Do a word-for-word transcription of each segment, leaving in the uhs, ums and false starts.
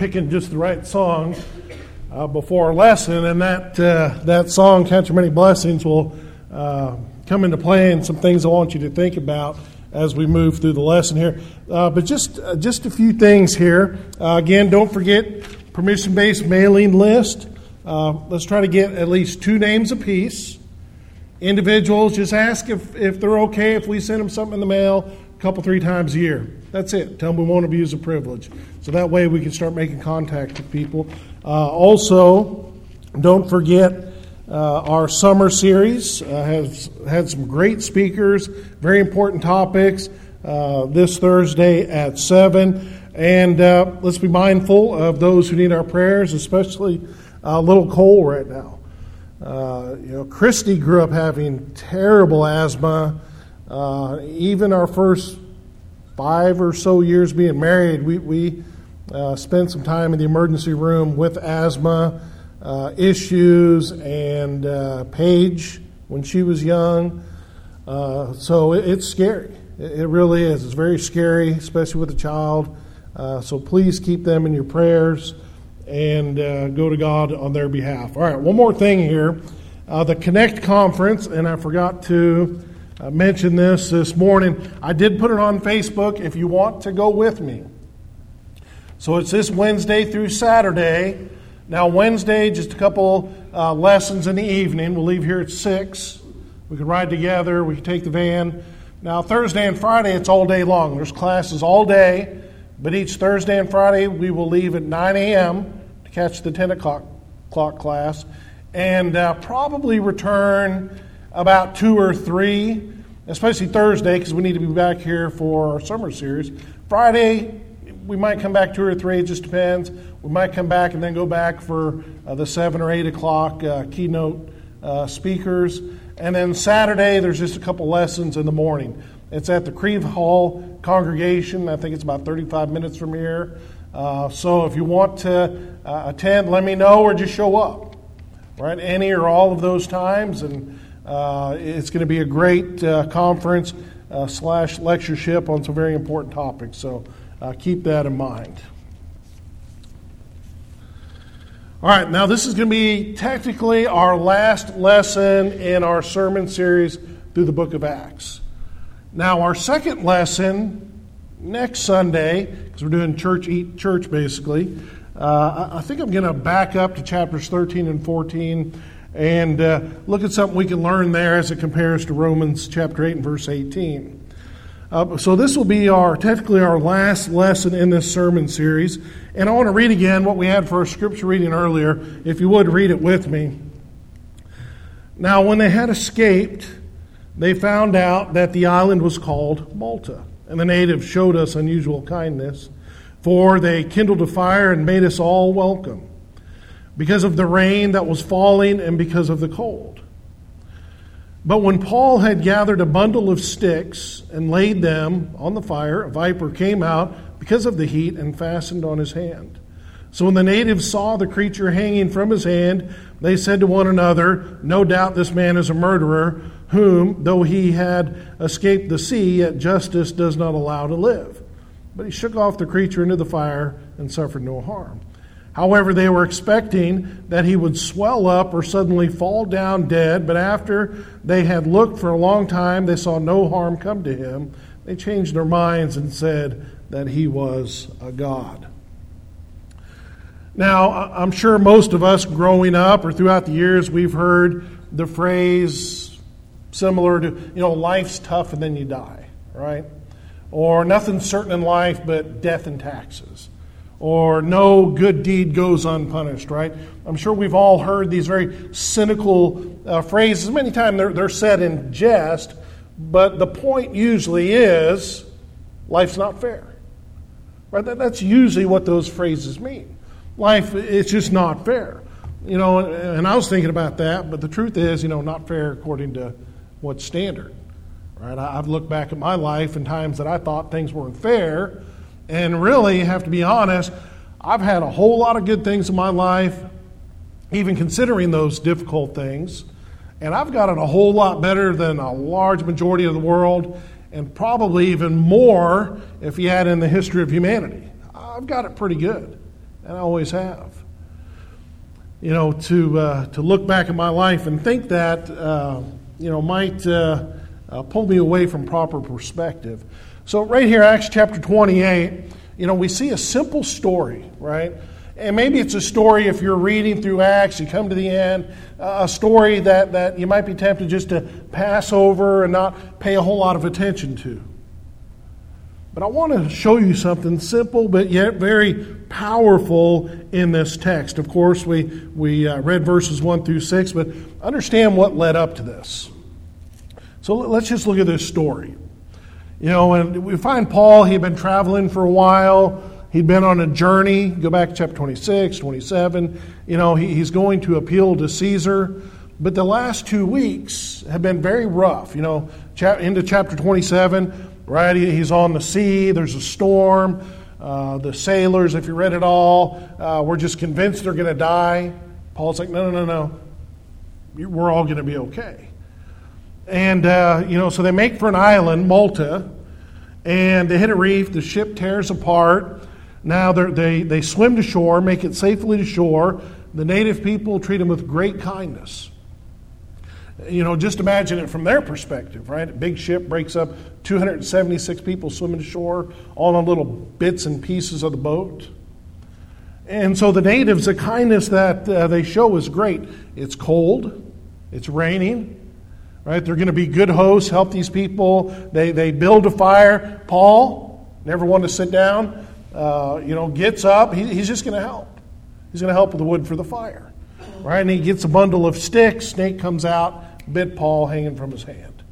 picking just the right song uh, before our lesson, and that uh, that song, Count Your Many Blessings, will uh, come into play, and some things I want you to think about as we move through the lesson here. Uh, but just uh, just a few things here. Uh, again, don't forget permission-based mailing list. Uh, let's try to get at least two names apiece. Individuals, just ask if, if they're okay if we send them something in the mail a couple, three times a year. That's it. Tell them we won't abuse the privilege. So that way we can start making contact with people. Uh, also, don't forget uh, our summer series uh, has had some great speakers, very important topics uh, this Thursday at seven. And uh, let's be mindful of those who need our prayers, especially uh, little Cole right now. Uh, you know, Christy grew up having terrible asthma. Uh, even our first five or so years being married, we, we uh, spent some time in the emergency room with asthma uh, issues, and uh, Paige when she was young. Uh, so it, it's scary. It, it really is. It's very scary, especially with a child. Uh, so please keep them in your prayers and uh, go to God on their behalf. All right, one more thing here. Uh, the Connect Conference, and I forgot to uh, mention this this morning. I did put it on Facebook if you want to go with me. So it's this Wednesday through Saturday. Now Wednesday, just a couple uh, lessons in the evening. We'll leave here at six. We can ride together. We can take the van. Now Thursday and Friday, it's all day long. There's classes all day. But each Thursday and Friday, we will leave at nine a.m. to catch the ten o'clock clock class, and uh, probably return about two or three, especially Thursday, because we need to be back here for our summer series. Friday, we might come back two or three, it just depends. We might come back and then go back for uh, the seven or eight o'clock uh, keynote uh, speakers. And then Saturday, there's just a couple lessons in the morning. It's at the Creve Hall congregation. I think it's about thirty-five minutes from here. Uh, so if you want to uh, attend, let me know or just show up. Right, any or all of those times, and uh, it's going to be a great uh, conference uh, slash lectureship on some very important topics. So uh, keep that in mind. All right, now this is going to be technically our last lesson in our sermon series through the book of Acts. Now, our second lesson next Sunday, because we're doing church eat church basically, uh, I think I'm going to back up to chapters thirteen and fourteen and uh, look at something we can learn there as it compares to Romans chapter eight and verse eighteen. Uh, so this will be our technically our last lesson in this sermon series. And I want to read again what we had for our scripture reading earlier. If you would, read it with me. Now, when they had escaped, they found out that the island was called Malta, and the natives showed us unusual kindness, for they kindled a fire and made us all welcome, because of the rain that was falling and because of the cold. But when Paul had gathered a bundle of sticks and laid them on the fire, a viper came out because of the heat and fastened on his hand. So when the natives saw the creature hanging from his hand, they said to one another, "No doubt this man is a murderer, whom, though he had escaped the sea, yet justice does not allow to live." But he shook off the creature into the fire and suffered no harm. However, they were expecting that he would swell up or suddenly fall down dead, but after they had looked for a long time, they saw no harm come to him. They changed their minds and said that he was a god. Now, I'm sure most of us growing up or throughout the years, we've heard the phrase similar to, you know, life's tough and then you die, right? Or nothing's certain in life but death and taxes. Or no good deed goes unpunished, right? I'm sure we've all heard these very cynical uh, phrases. Many times they're, they're said in jest, but the point usually is life's not fair. Right? That, that's usually what those phrases mean. Life, it's just not fair. You know, and I was thinking about that, but the truth is, you know, not fair according to what standard, right? I've looked back at my life and times that I thought things weren't fair, and really, have to be honest, I've had a whole lot of good things in my life, even considering those difficult things, and I've got it a whole lot better than a large majority of the world, and probably even more if you add in the history of humanity. I've got it pretty good. and I always have. You know, to uh, to look back at my life and think that, uh, you know, might uh, uh, pull me away from proper perspective. So right here, Acts chapter twenty-eight, you know, we see a simple story, right? And maybe it's a story, if you're reading through Acts, you come to the end, uh, a story that, that you might be tempted just to pass over and not pay a whole lot of attention to. But I want to show you something simple but yet very powerful in this text. Of course, we, we uh, read verses one through six, but understand what led up to this. So let's just look at this story. You know, and we find Paul, he had been traveling for a while. He'd been on a journey. Go back to chapter twenty-six, twenty-seven. You know, he, he's going to appeal to Caesar. But the last two weeks have been very rough. You know, chap, into chapter twenty-seven, right? He, he's on the sea. There's a storm. Uh, the sailors, if you read it all, uh, we're just convinced they're going to die. Paul's like, no, no, no, no. We're all going to be okay. And, uh, you know, so they make for an island, Malta, and they hit a reef. The ship tears apart. Now they they swim to shore, make it safely to shore. The native people treat them with great kindness. You know, just imagine it from their perspective, right? A big ship breaks up, two hundred seventy-six people swimming to shore, all on little bits and pieces of the boat. And so the natives, the kindness that uh, they show is great. It's cold. It's raining. Right? They're going to be good hosts, help these people. They they build a fire. Paul, never one to sit down, uh, you know, gets up. He, he's just going to help. He's going to help with the wood for the fire. Right? And he gets a bundle of sticks. Snake comes out, bit Paul hanging from his hand.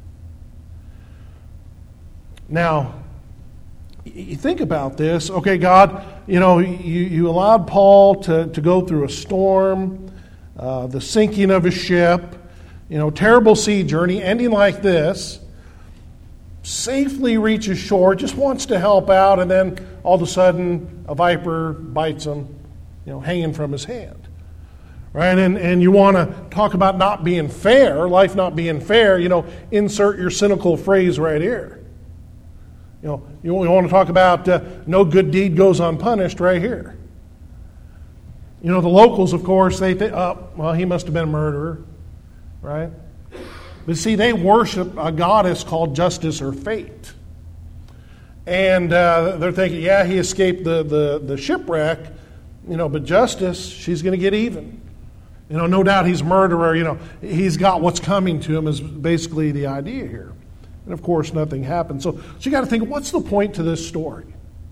Now, you think about this. Okay, God, you know, you, you allowed Paul to, to go through a storm, uh, the sinking of a ship, you know, terrible sea journey, ending like this, safely reaches shore, just wants to help out, and then all of a sudden a viper bites him, you know, hanging from his hand. Right? And, and you want to talk about not being fair, life not being fair, you know, insert your cynical phrase right here. You know, you want to talk about uh, no good deed goes unpunished right here. You know, the locals, of course, they think, oh, well, he must have been a murderer. Right? But see, they worship a goddess called justice or fate. And uh, they're thinking, yeah, he escaped the, the, the shipwreck, you know, but justice, she's going to get even. You know, no doubt he's a murderer, you know, he's got what's coming to him is basically the idea here. And of course, nothing happened. So, so you got to think, what's the point to this story?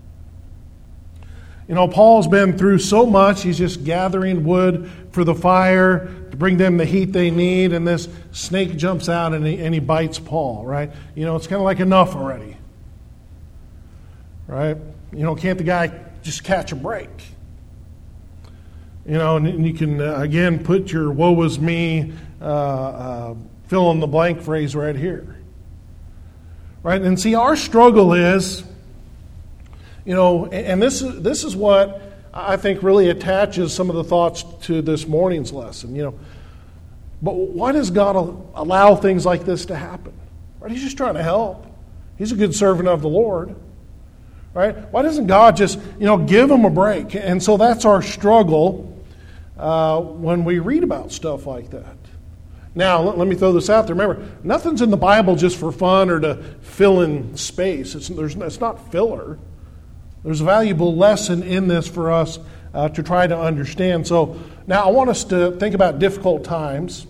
You know, Paul's been through so much. He's just gathering wood for the fire to bring them the heat they need. And this snake jumps out and he, and he bites Paul, right? You know, it's kind of like enough already. Right? You know, can't the guy just catch a break? You know, and, and you can, uh, again, put your woe is me, uh, uh, fill in the blank phrase right here. Right? And see, our struggle is, you know, and this is this is what I think really attaches some of the thoughts to this morning's lesson, you know. But why does God allow things like this to happen? Right? He's just trying to help. He's a good servant of the Lord. Right? Why doesn't God just, you know, give him a break? And so that's our struggle uh, when we read about stuff like that. Now, let, let me throw this out there. Remember, nothing's in the Bible just for fun or to fill in space. It's, there's, it's not filler. There's a valuable lesson in this for us uh, to try to understand. So now I want us to think about difficult times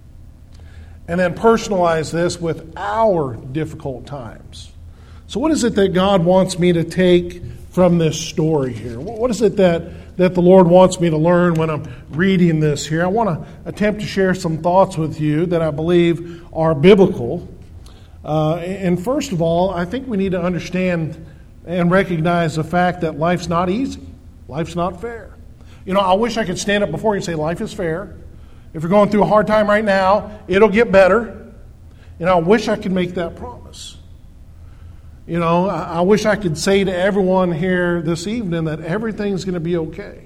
and then personalize this with our difficult times. So what is it that God wants me to take from this story here? What is it that, that the Lord wants me to learn when I'm reading this here? I want to attempt to share some thoughts with you that I believe are biblical. Uh, and first of all, I think we need to understand and recognize the fact that life's not easy. Life's not fair. You know, I wish I could stand up before you and say life is fair. If you're going through a hard time right now, it'll get better. You know, I wish I could make that promise. You know, I, I wish I could say to everyone here this evening that everything's going to be okay.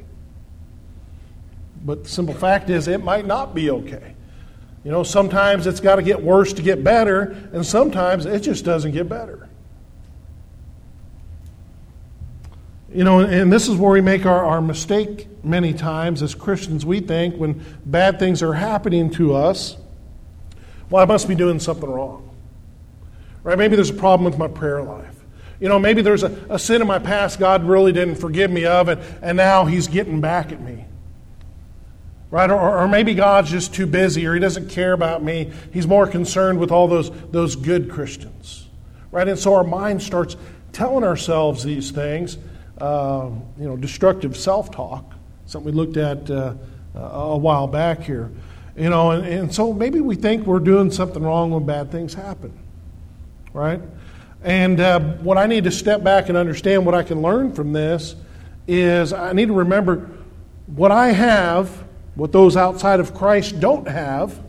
But the simple fact is it might not be okay. You know, sometimes it's got to get worse to get better, and sometimes it just doesn't get better. You know, and this is where we make our, our mistake many times as Christians. We think when bad things are happening to us, well, I must be doing something wrong. Right? Maybe there's a problem with my prayer life. You know, maybe there's a, a sin in my past God really didn't forgive me of it, and now He's getting back at me. Right? Or, or maybe God's just too busy, or He doesn't care about me. He's more concerned with all those, those good Christians. Right? And so our mind starts telling ourselves these things, uh, you know, destructive self-talk, something we looked at uh, a while back here. You know, and, and so maybe we think we're doing something wrong when bad things happen. Right? And uh, what I need to step back and understand, what I can learn from this, is I need to remember what I have, what those outside of Christ don't have.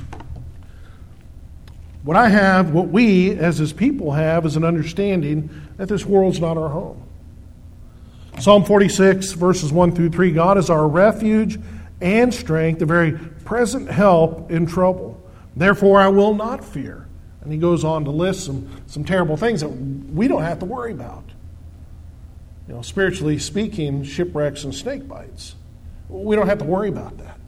What I have, what we as His people have, is an understanding that this world's not our home. Psalm forty-six, verses one through three, God is our refuge and strength, a very present help in trouble. Therefore I will not fear. And he goes on to list some, some terrible things that we don't have to worry about. You know, spiritually speaking, shipwrecks and snake bites. We don't have to worry about that.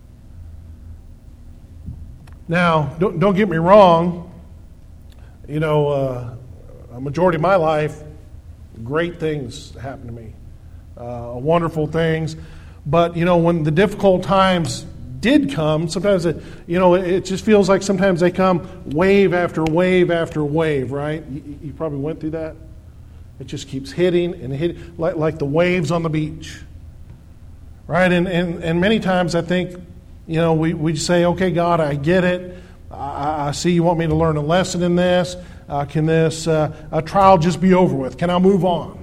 Now, don't, don't get me wrong. You know, uh, a majority of my life, great things happen to me. Uh, wonderful things. But, you know, when the difficult times did come, sometimes it, you know, it just feels like sometimes they come wave after wave after wave, right? You, you probably went through that. It just keeps hitting and hitting, like, like the waves on the beach, right? And, and, and many times I think, you know, we, we say, okay, God, I get it. I, I see you want me to learn a lesson in this. Uh, can this uh, a trial just be over with? Can I move on?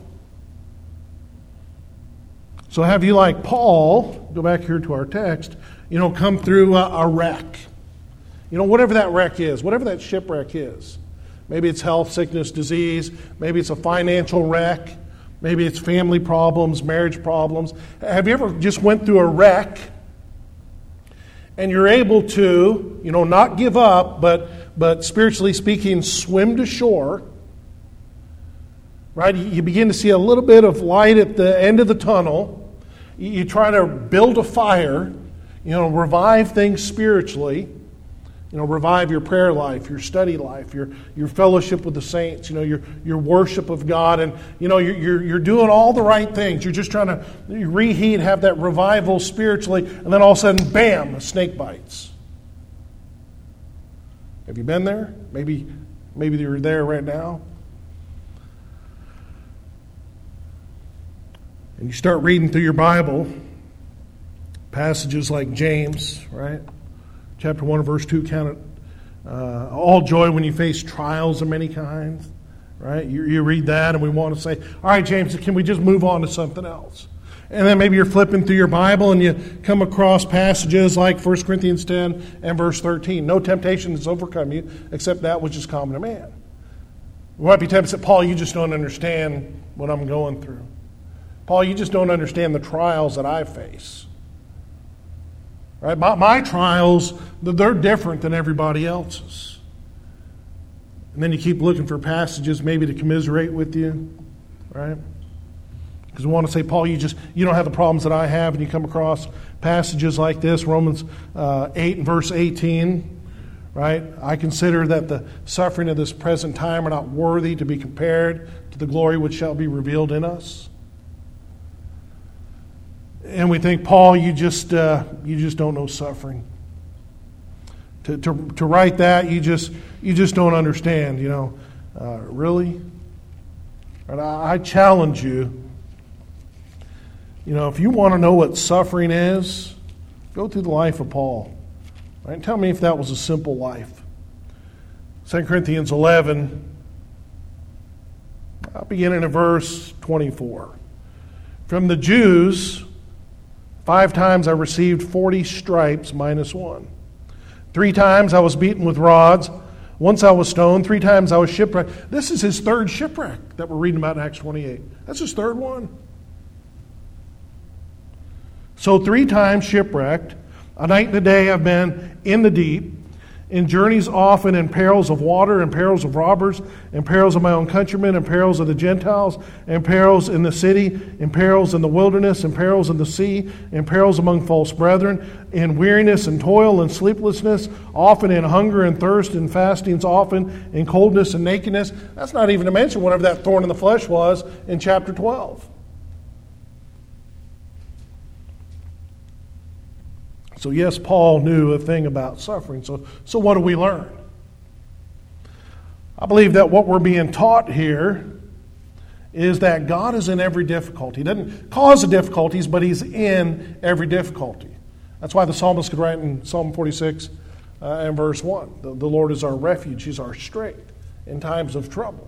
So have you, like Paul, go back here to our text, you know, come through a, a wreck. You know, whatever that wreck is, whatever that shipwreck is. Maybe it's health, sickness, disease. Maybe it's a financial wreck. Maybe it's family problems, marriage problems. Have you ever just went through a wreck and you're able to, you know, not give up, but but spiritually speaking, swim to shore? Right? You begin to see a little bit of light at the end of the tunnel. You try to build a fire, you know, revive things spiritually. You know, revive your prayer life, your study life, your your fellowship with the saints, you know, your your worship of God. And, you know, you're, you're, you're doing all the right things. You're just trying to reheat, have that revival spiritually, and then all of a sudden, bam, a snake bites. Have you been there? Maybe, maybe you're there right now. And you start reading through your Bible, passages like James, right? Chapter one, verse two, count it uh, all joy when you face trials of many kinds, right? You, you read that and we want to say, all right, James, can we just move on to something else? And then maybe you're flipping through your Bible and you come across passages like First Corinthians ten and verse thirteen. No temptation has overcome you except that which is common to man. We might be tempted to say, Paul, you just don't understand what I'm going through. Paul, you just don't understand the trials that I face. Right? My, my trials, they're different than everybody else's. And then you keep looking for passages maybe to commiserate with you, right? Because we want to say, Paul, you just you don't have the problems that I have, and you come across passages like this, Romans uh, eight and verse eighteen, right? I consider that the suffering of this present time are not worthy to be compared to the glory which shall be revealed in us. And we think, Paul, you just uh, you just don't know suffering. To, to to write that, you just you just don't understand. You know, uh, really. And I, I challenge you. You know, if you want to know what suffering is, go through the life of Paul. Right? And tell me if that was a simple life. Second Corinthians eleven, I'll begin in verse twenty-four. From the Jews, five times I received forty stripes minus one. Three times I was beaten with rods. Once I was stoned. Three times I was shipwrecked. This is his third shipwreck that we're reading about in Acts twenty-eight. That's his third one. So three times shipwrecked. A night and a day I've been in the deep. in journeys often in perils of water, in perils of robbers, in perils of my own countrymen, in perils of the Gentiles, in perils in the city, in perils in the wilderness, in perils in the sea, in perils among false brethren, in weariness and toil and sleeplessness, often in hunger and thirst, in fastings, often in coldness and nakedness. That's not even to mention whatever that thorn in the flesh was in chapter twelve. So yes, Paul knew a thing about suffering. So, so what do we learn? I believe that what we're being taught here is that God is in every difficulty. He doesn't cause the difficulties, but He's in every difficulty. That's why the psalmist could write in Psalm forty-six uh, and verse one, the, the Lord is our refuge, He's our strength in times of trouble.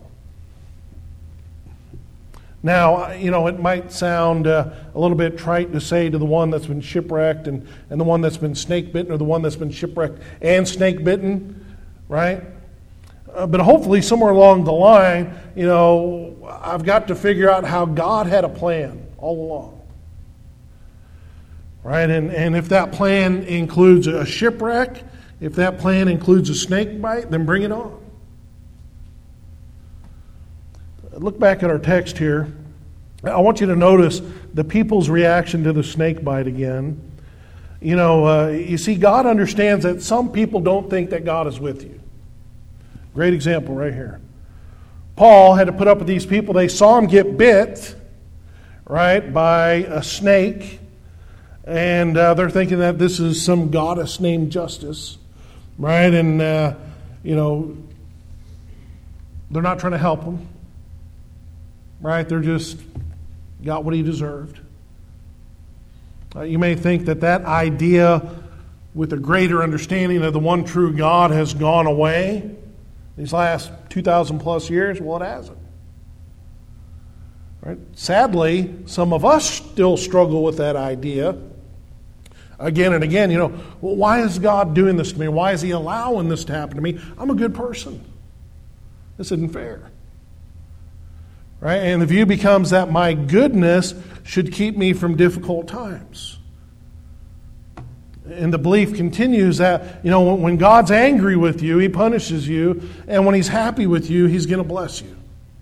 Now, you know, it might sound uh, a little bit trite to say to the one that's been shipwrecked and, and the one that's been snake-bitten, or the one that's been shipwrecked and snake-bitten, right? Uh, but hopefully somewhere along the line, you know, I've got to figure out how God had a plan all along. Right? And, and if that plan includes a shipwreck, if that plan includes a snake bite, then bring it on. Look back at our text here. I want you to notice the people's reaction to the snake bite again. You know, uh, you see, God understands that some people don't think that God is with you. Great example right here. Paul had to put up with these people. They saw him get bit, right, by a snake. And uh, they're thinking that this is some goddess named Justice, right? And, uh, you know, they're not trying to help him. Right? They're just got what he deserved. Uh, you may think that that idea with a greater understanding of the one true God has gone away these last two thousand plus years. Well, it hasn't. Right? Sadly, some of us still struggle with that idea again and again. You know, well, why is God doing this to me? Why is He allowing this to happen to me? I'm a good person. This isn't fair. Right? And the view becomes that my goodness should keep me from difficult times. And the belief continues that, you know, when God's angry with you, He punishes you. And when He's happy with you, He's going to bless you.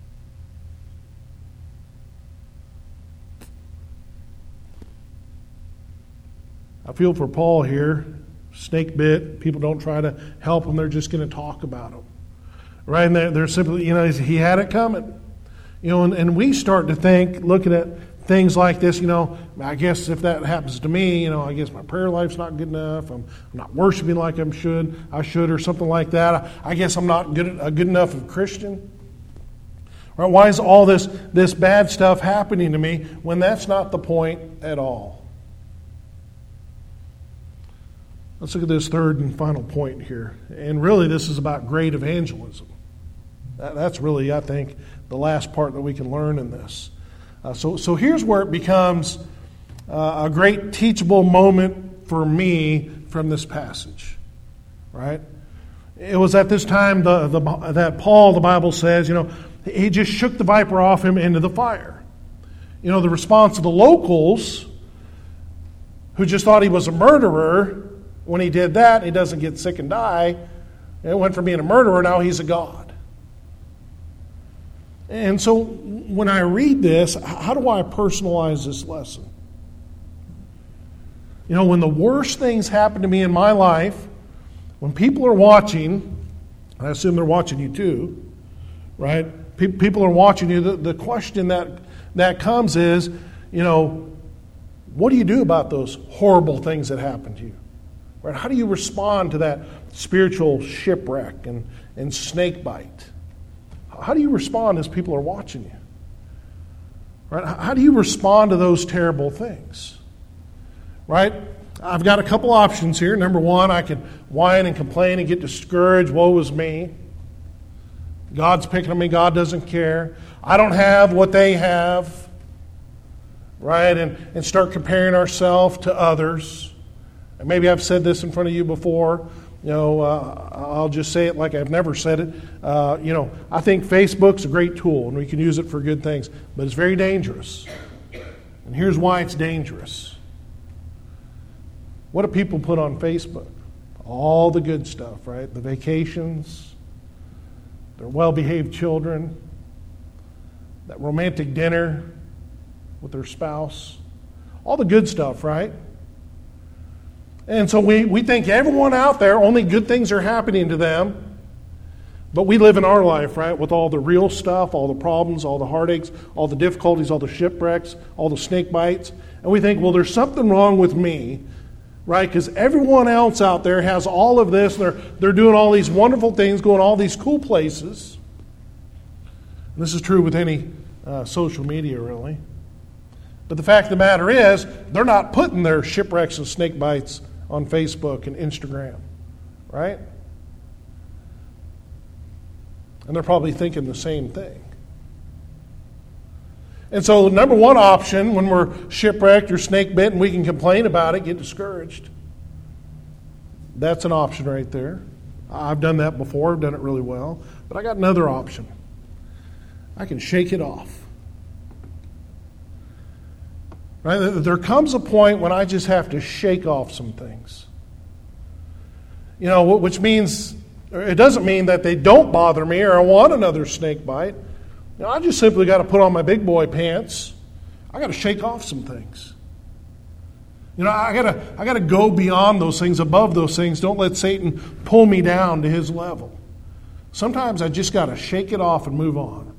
I feel for Paul here. Snake bit. People don't try to help him. They're just going to talk about him. Right? And they're, they're simply, you know, he had it coming. You know, and, and we start to think, looking at things like this, you know, I guess if that happens to me, you know, I guess my prayer life's not good enough. I'm, I'm not worshiping like I should, I should, or something like that. I, I guess I'm not good, a good enough of a Christian. Right? Why is all this, this bad stuff happening to me when that's not the point at all? Let's look at this third and final point here. And really, this is about great evangelism. That, that's really, I think, the last part that we can learn in this. Uh, so, so here's where it becomes uh, a great teachable moment for me from this passage. Right? It was at this time the, the, that Paul, the Bible says, you know, he just shook the viper off him into the fire. You know, the response of the locals, who just thought he was a murderer, when he did that, he doesn't get sick and die. It went from being a murderer, now he's a god. And so when I read this, how do I personalize this lesson? You know, when the worst things happen to me in my life, when people are watching, I assume they're watching you too, right? People are watching you. The, the question that, that comes is, you know, what do you do about those horrible things that happen to you? Right? How do you respond to that spiritual shipwreck and, and snake bite? How do you respond as people are watching you? Right? How do you respond to those terrible things? Right? I've got a couple options here. Number one, I can whine and complain and get discouraged. Woe is me. God's picking on me. God doesn't care. I don't have what they have. Right? And, and start comparing ourselves to others. And maybe I've said this in front of you before. You know, uh, I'll just say it like I've never said it. Uh, you know, I think Facebook's a great tool and we can use it for good things, but it's very dangerous. And here's why it's dangerous. What do people put on Facebook? A All the good stuff, right? The vacations, their well-behaved children, that romantic dinner with their spouse, all the good stuff, right? And so we, we think everyone out there, only good things are happening to them. But we live in our life, right, with all the real stuff, all the problems, all the heartaches, all the difficulties, all the shipwrecks, all the snake bites. And we think, well, there's something wrong with me, right? Because everyone else out there has all of this. They're, they're doing all these wonderful things, going all these cool places. And this is true with any uh, social media, really. But the fact of the matter is, they're not putting their shipwrecks and snake bites on Facebook and Instagram, right? And they're probably thinking the same thing. And so the number one option when we're shipwrecked or snake bitten, we can complain about it, get discouraged. That's an option right there. I've done that before, I've done it really well. But I got another option. I can shake it off. Right? There comes a point when I just have to shake off some things. You know, which means, it doesn't mean that they don't bother me or I want another snake bite. You know, I just simply got to put on my big boy pants. I got to shake off some things. You know, I got to I got to go beyond those things, above those things. Don't let Satan pull me down to his level. Sometimes I just got to shake it off and move on.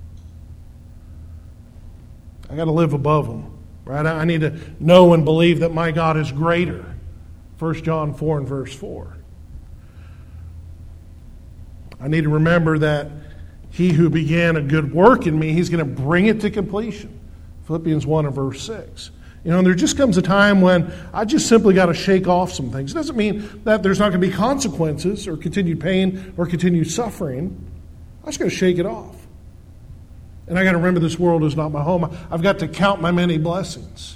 I got to live above them. Right? I need to know and believe that my God is greater. First John four and verse four. I need to remember that he who began a good work in me, he's going to bring it to completion. Philippians one and verse six. You know, and there just comes a time when I just simply got to shake off some things. It doesn't mean that there's not going to be consequences or continued pain or continued suffering. I just got to shake it off. And I got to remember this world is not my home. I've got to count my many blessings.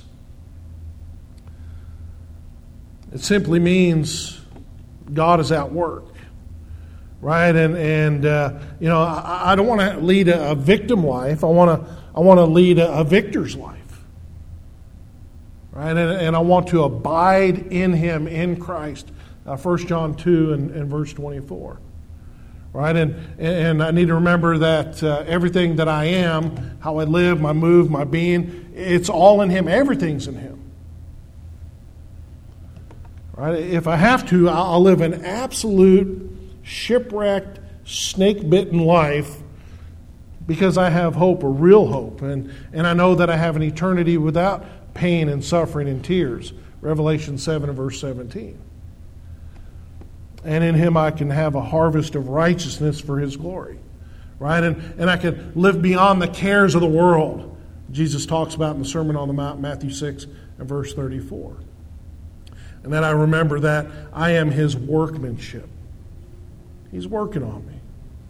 It simply means God is at work, right? And and uh, you know, I, I don't want to lead a, a victim life. I want to I want to lead a, a victor's life, right? And, and I want to abide in Him, in Christ. Uh, First John two and, and verse twenty-four. Right, and and I need to remember that uh, everything that I am, how I live, my move, my being, it's all in Him. Everything's in Him. Right? If I have to, I'll live an absolute shipwrecked, snake-bitten life because I have hope, a real hope, and and I know that I have an eternity without pain and suffering and tears. Revelation seven and verse seventeen. And in Him I can have a harvest of righteousness for His glory. Right? And, and I can live beyond the cares of the world. Jesus talks about in the Sermon on the Mount, Matthew six and verse thirty-four. And then I remember that I am His workmanship. He's working on me.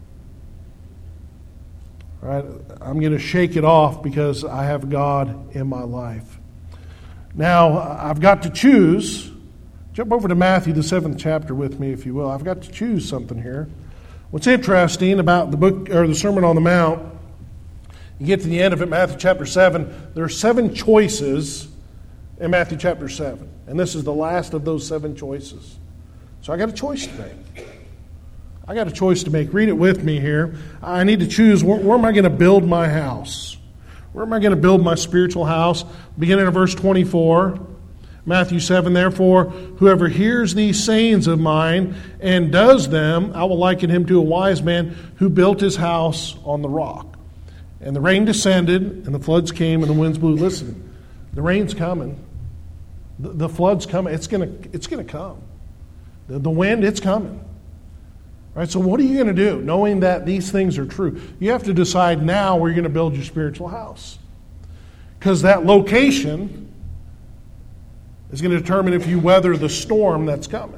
Right? I'm going to shake it off because I have God in my life. Now, I've got to choose. Jump over to Matthew, the seventh chapter with me, if you will. I've got to choose something here. What's interesting about the book or the Sermon on the Mount, you get to the end of it, Matthew chapter seven, there are seven choices in Matthew chapter seven. And this is the last of those seven choices. So I got a choice to make. I got a choice to make. Read it with me here. I need to choose where, where am I going to build my house? Where am I going to build my spiritual house? Beginning of verse twenty-four. Matthew seven, therefore, whoever hears these sayings of mine and does them, I will liken him to a wise man who built his house on the rock. And the rain descended, and the floods came, and the winds blew. Listen, the rain's coming. The, the flood's coming. It's going to it's going to come. The, the wind, it's coming. Right? So what are you going to do, knowing that these things are true? You have to decide now where you're going to build your spiritual house. Because that location is going to determine if you weather the storm that's coming.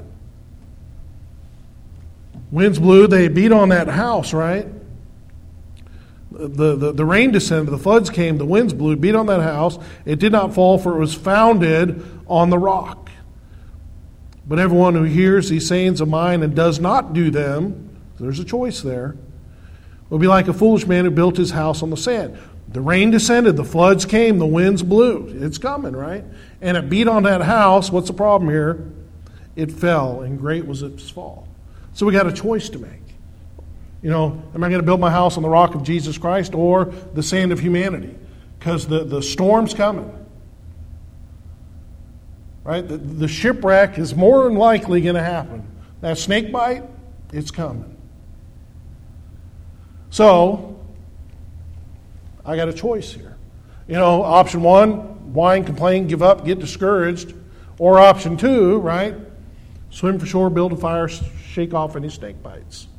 Winds blew, they beat on that house, right? The, the, the rain descended, the floods came, the winds blew, beat on that house. It did not fall, for it was founded on the rock. But everyone who hears these sayings of mine and does not do them, there's a choice there, will be like a foolish man who built his house on the sand. The rain descended, the floods came, the winds blew. It's coming, right? And it beat on that house. What's the problem here? it fell, and great was its fall. So we got a choice to make. You know, am I going to build my house on the rock of Jesus Christ or the sand of humanity? Because the, the storm's coming. Right? The, the shipwreck is more than likely going to happen. That snake bite, it's coming. So, I got a choice here. You know, option one, whine, complain, give up, get discouraged. Or option two, right? Swim for shore, build a fire, shake off any snake bites.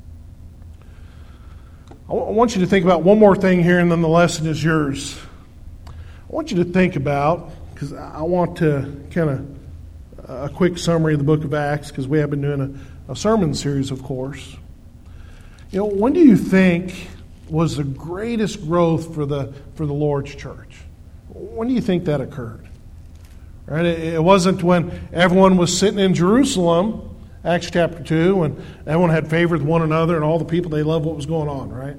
I want you to think about one more thing here, and then the lesson is yours. I want you to think about, because I want to kind of a quick summary of the book of Acts, because we have been doing a, a sermon series, of course. You know, when do you think was the greatest growth for the for the Lord's church? When do you think that occurred? Right? It, it wasn't when everyone was sitting in Jerusalem, Acts chapter two, when everyone had favor with one another and all the people, they loved what was going on, right?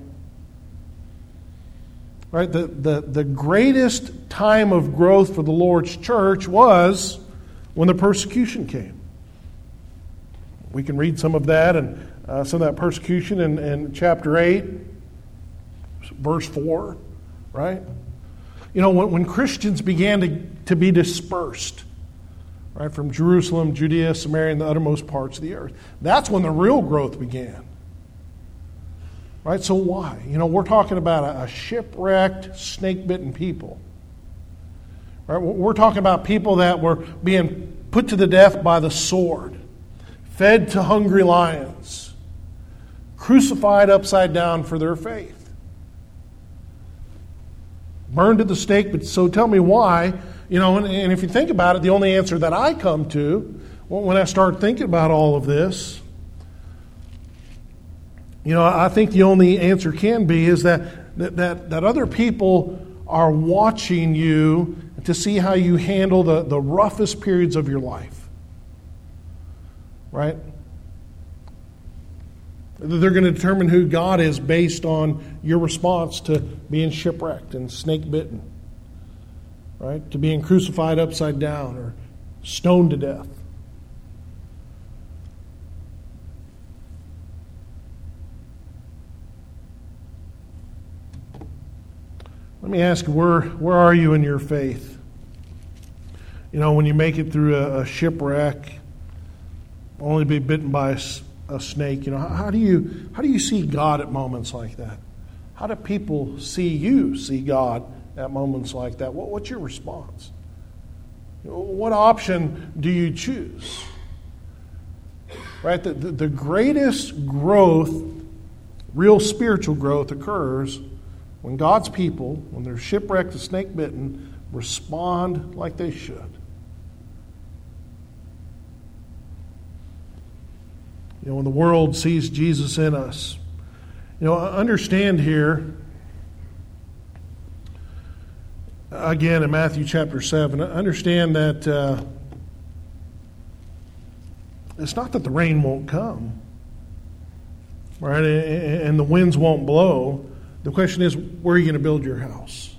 Right? The, the, the greatest time of growth for the Lord's church was when the persecution came. We can read some of that and uh, some of that persecution in, in chapter eight, verse four, right? You know, when, when Christians began to, to be dispersed, right, from Jerusalem, Judea, Samaria, and the uttermost parts of the earth, that's when the real growth began. Right? So why? You know, we're talking about a, a shipwrecked, snake-bitten people. Right? We're talking about people that were being put to the death by the sword, fed to hungry lions, crucified upside down for their faith, burned at the stake. But so tell me why. You know, and, and if you think about it, the only answer that I come to when I start thinking about all of this, you know, I think the only answer can be is that that, that, that other people are watching you to see how you handle the, the roughest periods of your life. Right? They're going to determine who God is based on your response to being shipwrecked and snake-bitten. Right? To being crucified upside down or stoned to death. Let me ask you, where, where are you in your faith? You know, when you make it through a, a shipwreck, only be bitten by a, a snake, you know, how, how do you how do you see God at moments like that? How do people see you see God at moments like that? What, what's your response? What option do you choose? Right? The, the, the greatest growth, real spiritual growth, occurs when God's people, when they're shipwrecked and snake-bitten, respond like they should. You know, when the world sees Jesus in us. You know, understand here, again in Matthew chapter seven, understand that uh, it's not that the rain won't come, right, and the winds won't blow. The question is, where are you going to build your house?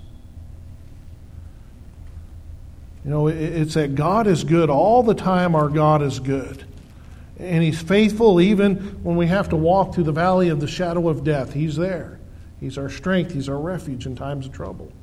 You know, it's that God is good all the time. Our God is good. And He's faithful even when we have to walk through the valley of the shadow of death. He's there. He's our strength. He's our refuge in times of trouble.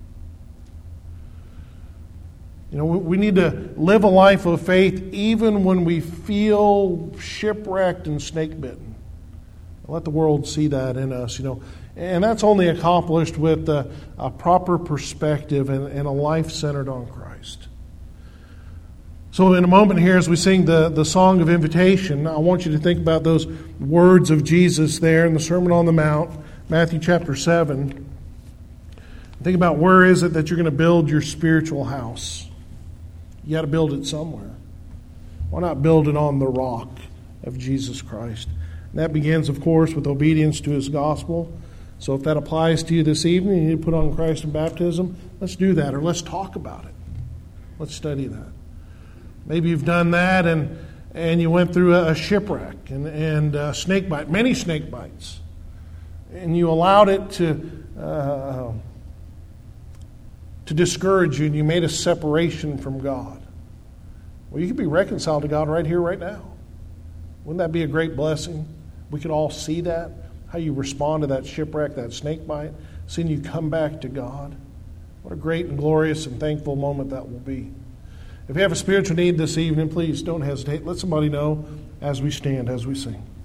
You know, we need to live a life of faith even when we feel shipwrecked and snake-bitten. Let the world see that in us, you know. And that's only accomplished with a, a proper perspective and, and a life centered on Christ. So in a moment here, as we sing the, the song of invitation, I want you to think about those words of Jesus there in the Sermon on the Mount, Matthew chapter seven. Think about, where is it that you're going to build your spiritual house? You got to build it somewhere. Why not build it on the rock of Jesus Christ? And that begins, of course, with obedience to His gospel. So if that applies to you this evening, you need to put on Christ in baptism, let's do that, or let's talk about it. Let's study that. Maybe you've done that and and you went through a shipwreck and, and a snake bite, many snake bites, and you allowed it to uh, to discourage you, and you made a separation from God. Well, you could be reconciled to God right here, right now. Wouldn't that be a great blessing? We could all see that, how you respond to that shipwreck, that snake bite, seeing you come back to God. What a great and glorious and thankful moment that will be. If you have a spiritual need this evening, please don't hesitate. Let somebody know as we stand, as we sing.